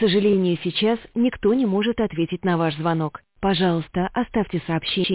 сожалению, сейчас никто не может ответить на ваш звонок. Пожалуйста, оставьте сообщение.